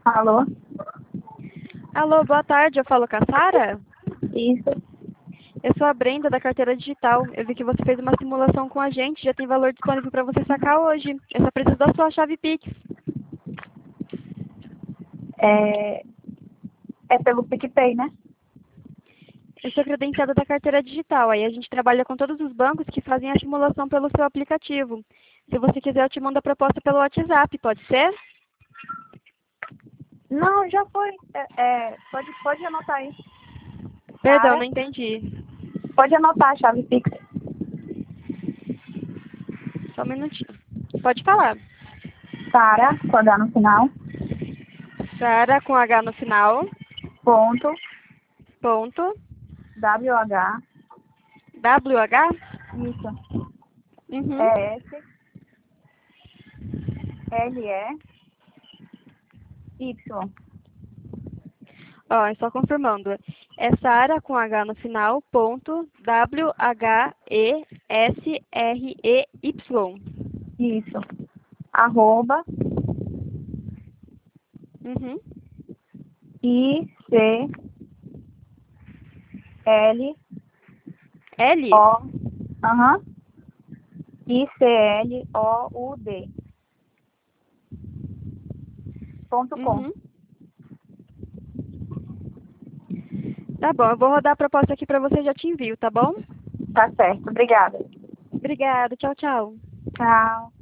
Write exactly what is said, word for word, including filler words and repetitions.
Alô? Alô, boa tarde, eu falo com a Sara? Isso. Eu sou a Brenda, da Carteira Digital. Eu vi que você fez uma simulação com a gente, já tem valor disponível para você sacar hoje. Eu só preciso da sua chave Pix. É, é pelo PicPay, né? Eu sou credenciada da Carteira Digital, aí a gente trabalha com todos os bancos que fazem a simulação pelo seu aplicativo. Se você quiser, eu te mando a proposta pelo WhatsApp, pode ser? Não, já foi. É, é, pode, pode anotar aí. Perdão, Sara, não entendi. pode anotar a chave Pix. Só um minutinho. Pode falar. Sara, com H no final, Sara com H no final, ponto, ponto, W H, W H, isso, uhum. é S, L, E, Y, Ó, é só confirmando. É Sara com H no final, ponto, W H E S R E Y. isso, arroba, Uhum. I, C, L, L? O, aham, I, C, L, O, U, D, ponto com. Uhum. Tá bom, eu vou rodar a proposta aqui pra você e já te envio, tá bom? Tá certo, obrigada. Obrigada, tchau, tchau. Tchau.